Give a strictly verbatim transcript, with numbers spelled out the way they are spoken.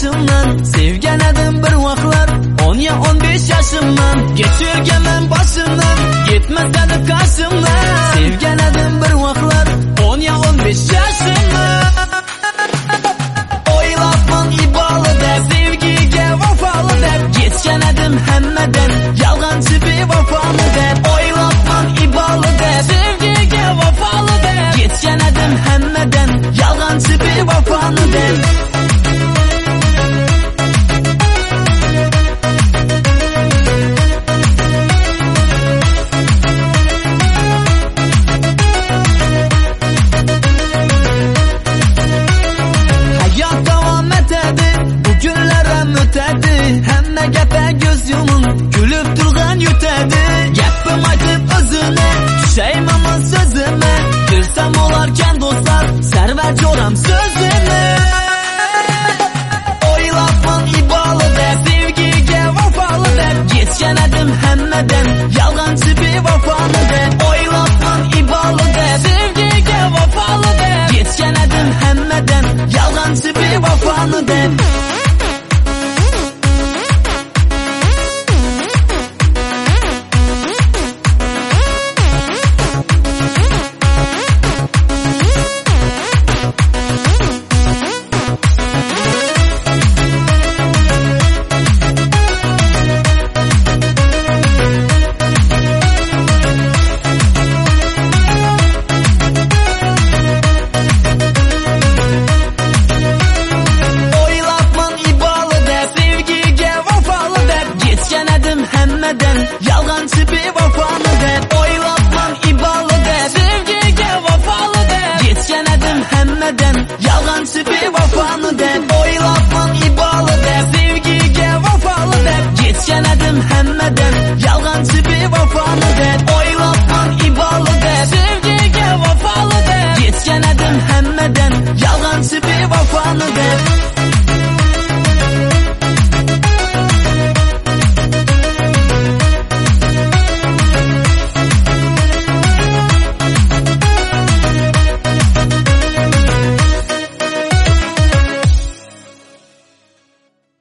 yaşımdan. Sevgen edim bir vaqtlar on ya on besh yaşımdan. Geçirgemen başımdan yetmezdi karşımdan. Sevgen edim bir vaqtlar on ya on besh yaşımdan. Oylapman ibalı deb, sevgiga vafalı deb, geçken edim hemmeden, yalgancı bir vafalı deb. Oylapman ibalı deb, sevgiga vafalı deb, geçken edim hemmeden, yalgancı bir vafalı deb. Hemme gepe göz yumun, gülüp durgan yutedi. Gepim aytıp özüne, düşeyim ama sözüme. Girsem olarken dostlar, server coram sözüme.